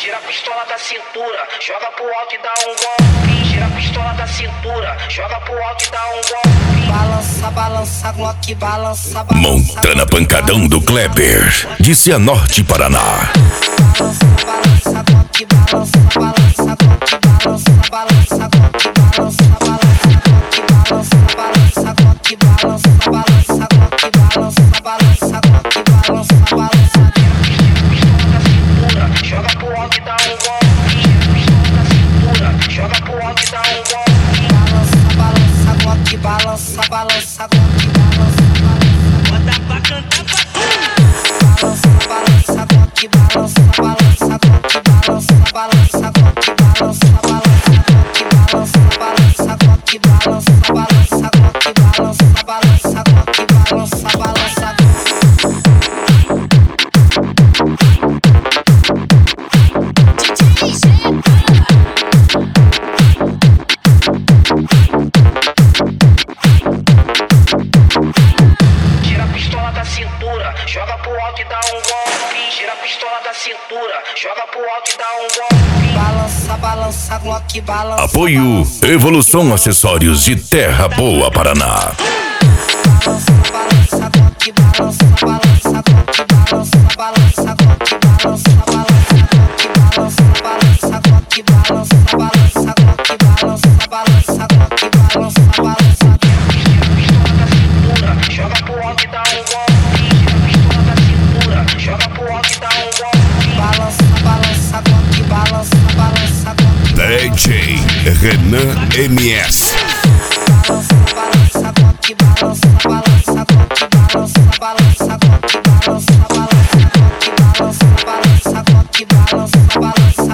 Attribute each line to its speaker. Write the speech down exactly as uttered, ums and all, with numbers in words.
Speaker 1: gira a pistola da cintura, joga pro alto e dá um golpe. Gira a pistola da cintura, joga pro alto e dá um golpe.
Speaker 2: Balança, balança, Glock, balança, balança.
Speaker 3: Montana Pancadão do Kleber, de Cianorte, Paraná.
Speaker 2: Balança, Glock, balança, balança, Glock, balança, balança, Glock, balança, balança, balança, Glock, balança, balança, Glock, balança, balança, Glock, balança, balança.
Speaker 1: Joga pro alto e dá um golpe. Pistola da cintura, joga pro alto e dá um golpe.
Speaker 2: Balança, balança, Glock, balança, balança, Glock, balança, balança.
Speaker 1: Bota pra cantar pra
Speaker 2: Balança, balança, Glock, balança, balança, Glock, balança, balança, Glock, balança, balança, Glock, balança, balança, Glock, balança, balança, Glock, balança, balança, Glock, balança, balança.
Speaker 1: Gira a pistola da cintura, joga pro alto e dá um golpe. Gira a pistola da cintura, joga pro alto e dá um golpe.
Speaker 2: Balança, balança, Glock, balança.
Speaker 3: Apoio Evolução Acessórios de Terra Boa, Paraná.
Speaker 2: Balança, balança, Glock, balança, balança, Glock, balança, balança, Glock, balança, balança, balança, Glock, balança, balança, Glock, balança, balança, Glock, balança, balança.
Speaker 1: Joga pro alto e dá um golpe. Gira a pistola da cintura, joga pro alto e dá um golpe.
Speaker 2: Balança, balança, Glock, balança, balança, Glock.
Speaker 3: D J Renan M S.
Speaker 2: Balança, balança, Glock, balança, balança, Glock, balança, balança, Glock, balança, balança, Glock, balança, balança, Glock, balança, balança.